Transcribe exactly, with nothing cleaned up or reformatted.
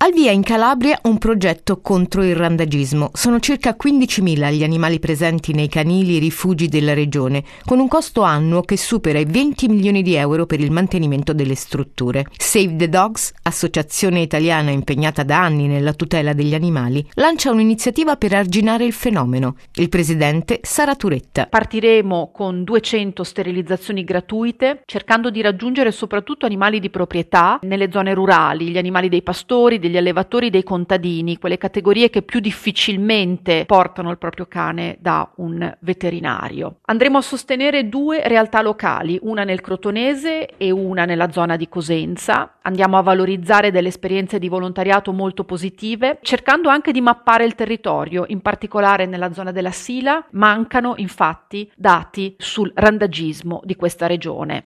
Al via in Calabria un progetto contro il randagismo. Sono circa quindicimila gli animali presenti nei canili e rifugi della regione, con un costo annuo che supera i venti milioni di euro per il mantenimento delle strutture. Save the Dogs, associazione italiana impegnata da anni nella tutela degli animali, lancia un'iniziativa per arginare il fenomeno. Il presidente Sara Turetta. Partiremo con duecento sterilizzazioni gratuite, cercando di raggiungere soprattutto animali di proprietà nelle zone rurali, gli animali dei pastori, degli allevatori, dei contadini, quelle categorie che più difficilmente portano il proprio cane da un veterinario. Andremo a sostenere due realtà locali, una nel Crotonese e una nella zona di Cosenza. Andiamo a valorizzare delle esperienze di volontariato molto positive, cercando anche di mappare il territorio, in particolare nella zona della Sila. Mancano infatti dati sul randagismo di questa regione.